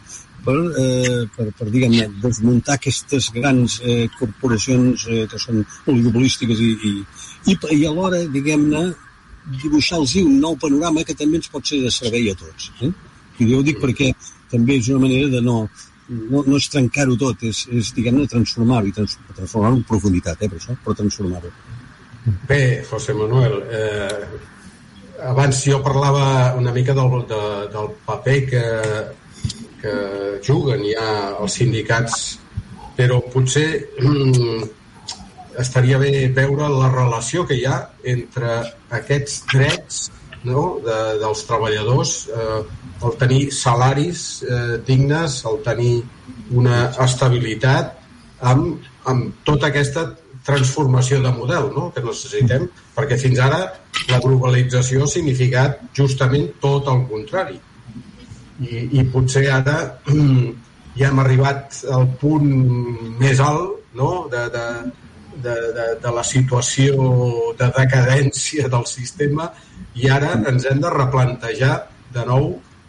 per diguem-ne, desmuntar aquestes grans corporacions que són oligopolístiques i alhora, diguem-ne, dibuixar-los un nou panorama que també ens pot ser de servei a tots. I jo ho dic perquè també és una manera de no és trencar-ho tot, és diguem-ne, transformar-ho, i transformar-ho en profunditat, per això, però transformar-ho. Bé, José Manuel, abans jo parlava una mica del paper que juguen ja els sindicats, però potser estaria bé veure la relació que hi ha entre aquests drets, no?, dels treballadors, el tenir salaris dignes, el tenir una estabilitat amb tota aquesta transformació de model, no?, que necessitem, perquè fins ara la globalització ha significat justament tot el contrari. I potser ara ja hem arribat al punt més alt, no?, de la situació de decadència del sistema, i ara ens hem de replantejar de nou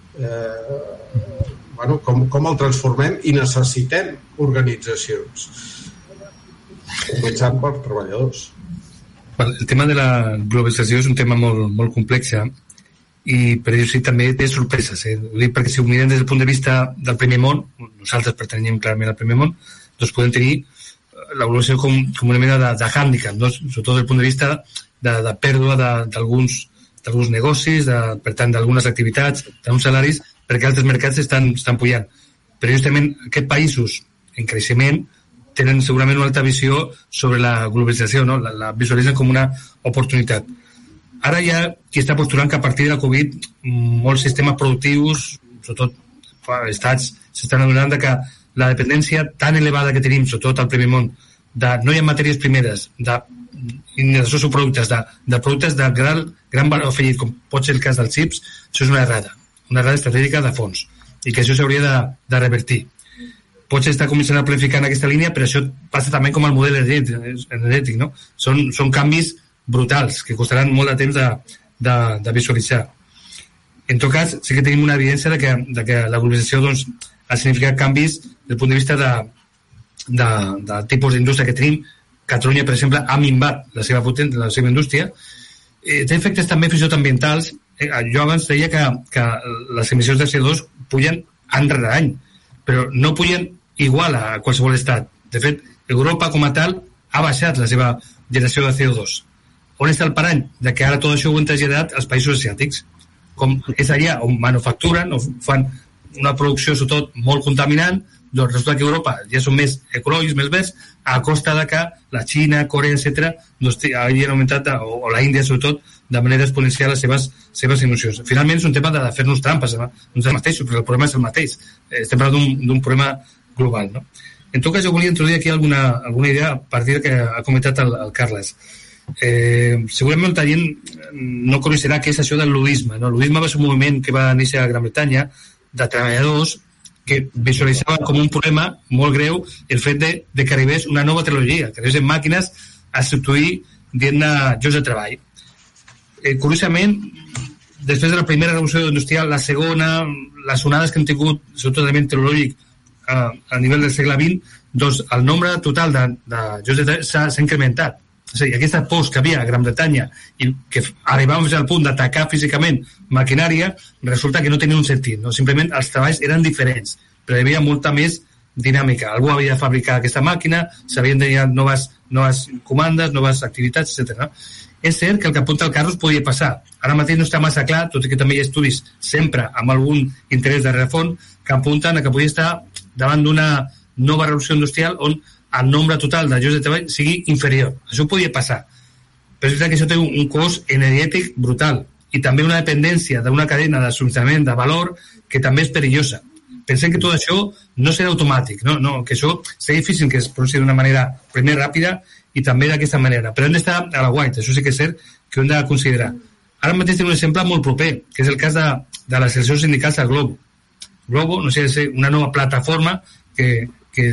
com el transformem, i necessitem organitzacions, començant per treballadors. El tema de la globalització és un tema molt, molt complex, i per això sí també té sorpreses. Ho dic perquè si ho mirem des del punt de vista del primer món, nosaltres pertanyem clarament al primer món, doncs podem tenir l'evolució com una mena de hàndicap, sobretot des del punt de vista de pèrdua d'alguns negocis, per tant d'algunes activitats, d'uns salaris perquè altres mercats estan pujant. Però justament aquests països en creixement tenen segurament una altra visió sobre la globalització, no? La visualitzen com una oportunitat. Ara hi ha qui està postulant que a partir de la Covid molts sistemes productius, sobretot estats, s'estan adonant que la dependència tan elevada que tenim, sobretot al primer món, no hi ha matèries primeres, de subproductes, de productes de gran valor afegit, com pot ser el cas dels xips, això és una errada estratègica de fons, i que això s'hauria de revertir. Potser està començant a planificar en aquesta línia, però això passa també com el model energètic, no? Són canvis brutals, que costaran molt de temps de visualitzar. En tot cas, sí que tenim una evidència de que la globalització ha significat canvis des del punt de vista de tipus d'indústria que tenim. Catalunya, per exemple, ha minvat la seva indústria. Té efectes també fins i tot ambientals. Jo abans deia que les emissions de CO2 pugen any rere any, però no pugen igual a qualsevol estat. De fet, Europa com a tal ha baixat la seva generació de CO2. On està el parany? De que ara tot això ho han traslladat als països asiàtics. Com és allà on manufacturen o fan una producció sobretot molt contaminant, doncs resulta que Europa ja són més ecològics, més verds, a costa de que la Xina, Corea, etc., hagin augmentat, o la Índia sobretot, de manera exponencial les seves emissions. Finalment és un tema de fer-nos trampes, uns mateixos, però el problema és el mateix. Estem parlant d'un problema global, no? En tot cas, jo volia introduir aquí alguna idea a partir que ha comentat el Carles. Segurament molta gent no coneixerà què és això del ludisme, no? El ludisme va ser un moviment que va néixer a Gran Bretanya de treballadors que visualitzaven com un problema molt greu el fet de que arribés una nova tecnologia, que arribessin màquines a substituir llocs de treball. Curiosament, després de la primera revolució industrial, la segona, les onades que hem tingut, sobretot a nivell tecnològic a nivell del segle XX, doncs el nombre total de llocs de treball s'ha incrementat. És a dir, aquesta pors que havia a Gran Bretanya i que arribàvem al punt d'atacar físicament maquinària, resulta que no tenia un sentit, no? Simplement els treballs eren diferents, però hi havia molta més dinàmica. Algú havia de fabricar aquesta màquina, s'havien de tenir noves comandes, noves activitats, etc. És cert que el que apunta el Carlos podia passar. Ara mateix no està massa clar, tot i que també hi ha estudis sempre amb algun interès de rerefons que apunten a que podia estar davant d'una nova revolució industrial on el nombre total de llocs de treball sigui inferior. Això podia passar. Però és veritat que això té un cost energètic brutal i també una dependència d'una cadena de subministrament de valor que també és perillosa. Pensem que tot això no serà automàtic, no? Que això serà difícil que es processi d'una manera primer ràpida i també d'aquesta manera. Però hem d'estar a la guaita, això sí que és cert que ho hem de considerar. Ara mateix tenim un exemple molt proper, que és el cas de les eleccions sindicals a Globo. Globo, no sé, és una nova plataforma que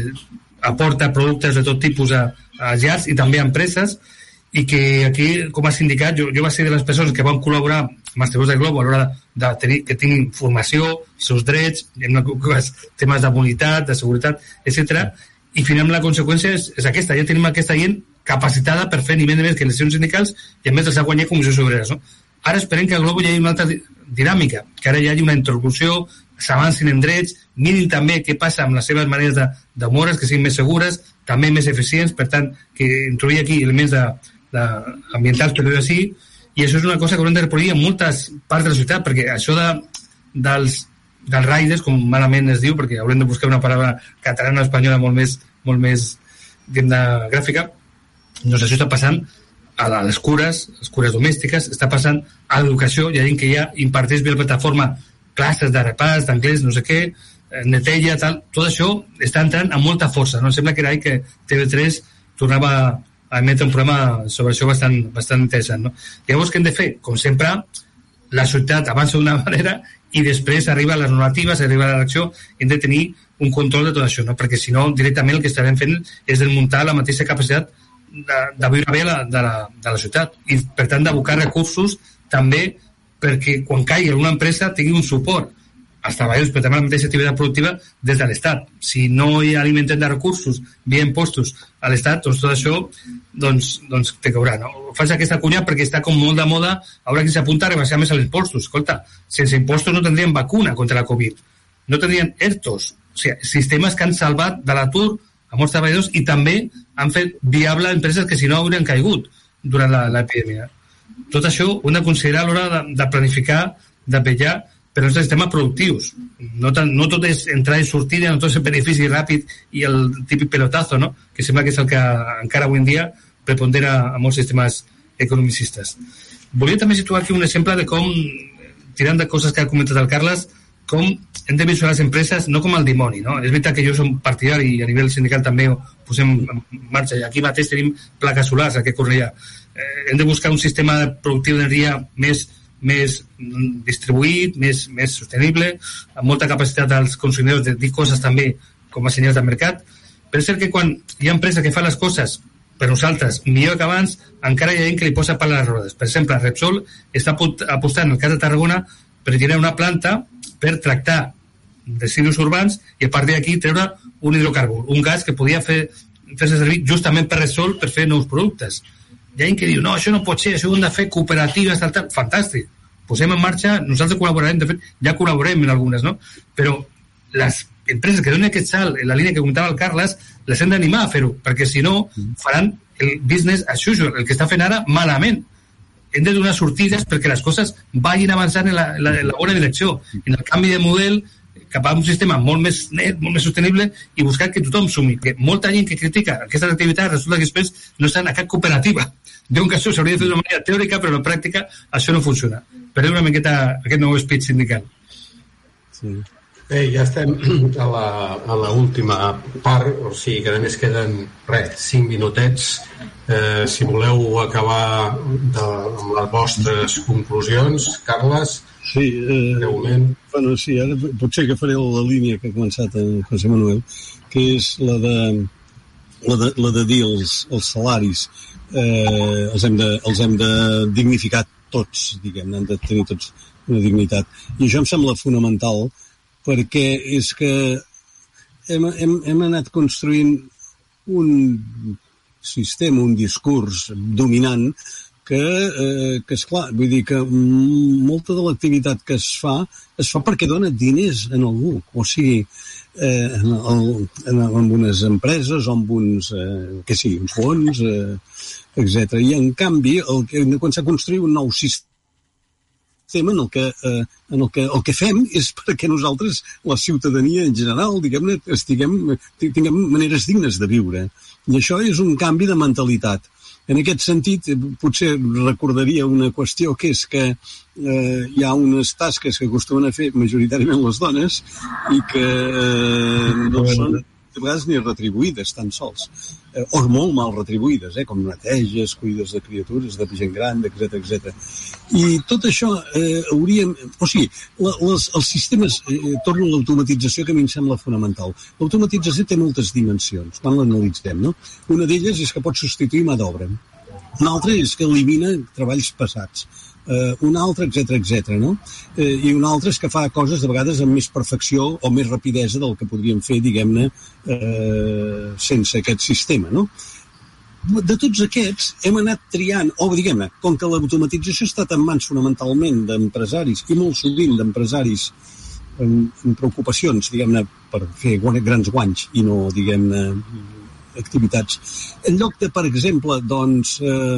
aporta productes de tot tipus a llars i també a empreses i que aquí, com a sindicat, jo vaig ser de les persones que van col·laborar amb els treballadors de Globo a l'hora de tenir que tinguin formació, els seus drets, temes de mobilitat, de seguretat, etc. I finalment la conseqüència és aquesta. Ja tenim aquesta gent capacitada per fer ni més ni més que eleccions sindicals i a més els ha guanyat comissions obreres, no? Ara esperem que a Globo hi hagi una altra dinàmica, que ara hi hagi una interlocució, s'avancin en drets, mirin també què passa amb les seves maneres de moure's, que siguin més segures, també més eficients, per tant, que introduir aquí elements ambientals per dir-ho així, i això és una cosa que haurem de reproduir en moltes parts de la ciutat, perquè això dels riders, com malament es diu, perquè haurem de buscar una paraula catalana o espanyola molt més gràfica, doncs això està passant a les cures domèstiques, està passant a l'educació, hi ha gent que ja imparteix via la plataforma classes de repàs, d'anglès, no sé què, neteja, tal, tot això està entrant amb molta força, no? Em sembla que era ahir que TV3 tornava a emetre un programa sobre això bastant interessant, no? Llavors, què hem de fer? Com sempre, la societat avança d'una manera i després arriba a les normatives, arriba a la reacció, hem de tenir un control de tot això, no? Perquè si no, directament el que estarem fent és desmuntar la mateixa capacitat de viure bé de la ciutat i, per tant, d'abocar recursos també perquè quan caigui alguna empresa tingui un suport als treballadors, però també la mateixa activitat productiva des de l'Estat. Si no hi alimenten de recursos via impostos a l'Estat, doncs tot això doncs te caurà, no? Faig aquesta cunya perquè està com molt de moda ara que s'apunta a rebaixar més els impostos. Escolta, sense impostos no tindríem vacuna contra la Covid, no tindrien ERTOs, o sigui, sistemes que han salvat de l'atur a molts treballadors i també han fet viable empreses que si no haurien caigut durant l'epidèmia. Tot això ho hem de considerar a l'hora de planificar, de vetllar però els sistemes productius. No tot és entrada i sortida, no tot és el benefici ràpid i el típic pelotazo, no? Que sembla que és el que encara avui en dia prepondera a molts sistemes economicistes. Volia també situar aquí un exemple de com, tirant de coses que ha comentat el Carles, com hem de visualitzar les empreses no com el dimoni, no? És veritat que jo som partidari i a nivell sindical també ho posem en marxa, i aquí mateix tenim plaques solars a què Cornellà. Hem de buscar un sistema productiu d'energia més distribuït, més sostenible, amb molta capacitat dels consumidors de dir coses també com a senyals de mercat, però és cert que quan hi ha empreses que fan les coses per nosaltres millor que abans, encara hi ha gent que li posa pal a les rodes. Per exemple, Repsol està apostant, en el cas de Tarragona, per generar una planta per tractar residus urbans i a partir d'aquí treure un hidrocarbur, un gas que podia fer-se servir justament per Repsol per fer nous productes. Hi ha gent que diu, no, això no pot ser, això ho hem de fer cooperatives, tal. Fantàstic, posem en marxa, nosaltres col·laborarem, de fet, ja col·laborem en algunes, no? Però les empreses que donen aquest salt en la línia que comentava el Carles, les hem d'animar a fer-ho, perquè si no faran el business as usual, el que està fent ara malament. Hem de donar sortides perquè les coses vagin avançant en la bona direcció, en el canvi de model cap a un sistema molt més net, molt més sostenible i buscar que tothom sumi. Que molta gent que critica aquestes activitats resulta que després no estan a cap cooperativa. Diuen que això s'hauria de fer d'una manera teòrica, però en la pràctica això no funciona. Perdeu una miqueta aquest nou speech sindical. Sí. Bé, ja estem a l'última part, o sigui que només queden 5 minutets. Si voleu acabar amb les vostres conclusions, Carles, breument. Bueno, sí, ara potser que faré la línia que ha començat en José Manuel, que és la de dir els salaris els hem de dignificar tots, diguem-ne, hem de tenir tots una dignitat. I això em sembla fonamental perquè és que hem anat construint un sistema, un discurs dominant que esclar, vull dir que molta de l'activitat que es fa perquè dona diners en algú, o sigui, en unes empreses o en uns, uns fons, etc. I en canvi, hem de començar a construir un nou sistema en el que el que fem és perquè nosaltres, la ciutadania en general, diguem-ne, tinguem maneres dignes de viure. I això és un canvi de mentalitat. En aquest sentit, potser recordaria una qüestió, que és que hi ha unes tasques que acostumen a fer majoritàriament les dones i que no són de vegades ni retribuïdes tan sols, o molt mal retribuïdes, com neteges, cuides de criatures, de gent gran, etc. I tot això hauríem... O sigui, els sistemes, torno a l'automatització, que a mi em sembla fonamental. L'automatització té moltes dimensions, quan l'analitzem, no? Una d'elles és que pot substituir mà d'obra. Una altra és que elimina treballs passats. Un altre, etc. No? I un altre és que fa coses de vegades amb més perfecció o més rapidesa del que podríem fer, diguem-ne, sense aquest sistema, no? De tots aquests hem anat triant, o diguem-ne, com que l'automatització ha estat en mans fonamentalment d'empresaris i molt sovint d'empresaris amb preocupacions, diguem-ne, per fer grans guanys i no, diguem-ne, activitats. En lloc de, per exemple, doncs,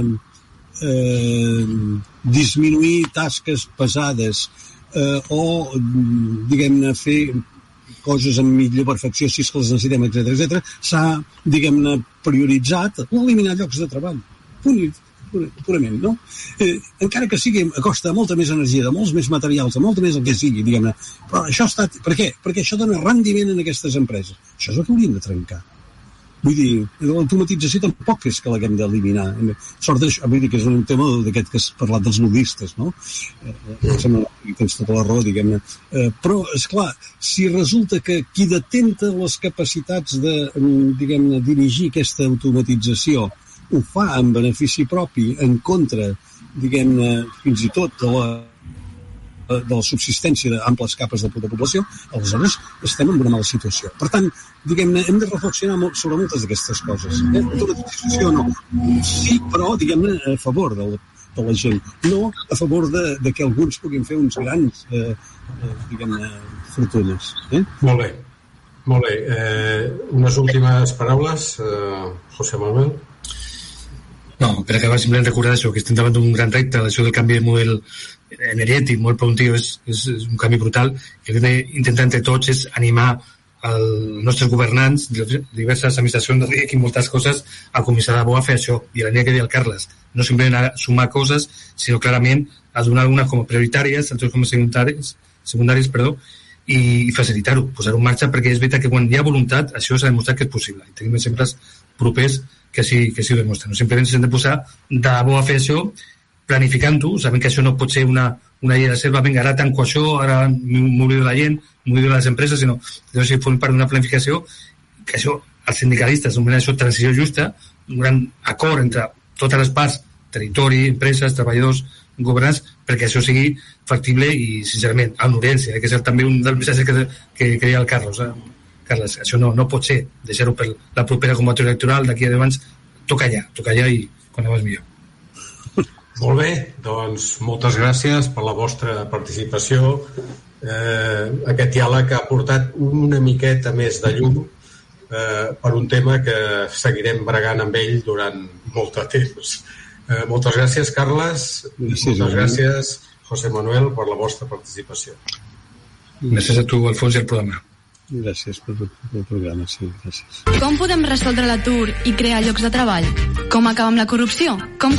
disminuir tasques pesades o, diguem-ne, fer coses amb millor perfecció si és que les necessitem, etc. S'ha, diguem-ne, prioritzat eliminar llocs de treball. Purament, no? Encara que sigui a costa de molta més energia, de molts més materials, de molta més el que sigui, diguem-ne. Però això ha estat... Per què? Perquè això dona rendiment en aquestes empreses. Això és el que hauríem de trencar. Vull dir, l'automatització tampoc és que l'haguem d'eliminar. Sort d'això, vull dir que és un tema d'aquest que has parlat dels modistes, no? Sembla que tens tota la raó, diguem-ne. Però, esclar, si resulta que qui detenta les capacitats de, diguem-ne, dirigir aquesta automatització ho fa en benefici propi, en contra, diguem-ne, fins i tot de la subsistència d'amples capes de població, aleshores estem en una mala situació. Per tant, diguem-ne, hem de reflexionar sobre moltes d'aquestes coses. Automatització no. Sí, però, diguem-ne, a favor de la gent. No a favor de que alguns puguin fer uns grans, diguem-ne, fortunes. Molt bé. Unes últimes paraules, José Manuel? No, per acabar simplement recordar això, que estem davant d'un gran repte, això del canvi de model energètic, molt productiu, és un canvi brutal, i el que hem d'intentar entre tots és animar els nostres governants, diverses administracions de RIC i moltes coses, a començar a fer això. I la línia que deia el Carles, no simplement a sumar coses, sinó clarament a donar algunes com a prioritàries, altres com a secundàries, i facilitar-ho, posar-ho en marxa, perquè és veritat que quan hi ha voluntat, això s'ha demostrat que és possible. I tenim exemples propers que sí ho demostren. No? Simplement s'hem de posar de bo a fer això, planificant-ho, sabent que això no pot ser una llei de selva, vinga, ara tanco això, ara m'oblido de la gent, m'oblido de les empreses, sinó que si forma part d'una planificació, que això, els sindicalistes, anomenen això transició justa, un gran acord entre totes les parts, territori, empreses, treballadors, governants, perquè això sigui factible i, sincerament, amb urgència, que és també un dels missatges que deia el Carles. Carles, això no pot ser, deixar-ho per la propera convocatòria electoral d'aquí a 10 anys, toca allà i quan abans millor. Molt bé, doncs moltes gràcies per la vostra participació. Aquest diàleg ha portat una miqueta més de llum per un tema que seguirem bregant amb ell durant molt de temps. Moltes gràcies, Carles. Moltes gràcies, José Manuel, per la vostra participació. Gràcies a tu, Alfons, i al programa. Gràcies pel programa, sí, gràcies. Com podem resoldre l'atur i crear llocs de treball? Com acabar amb la corrupció? Com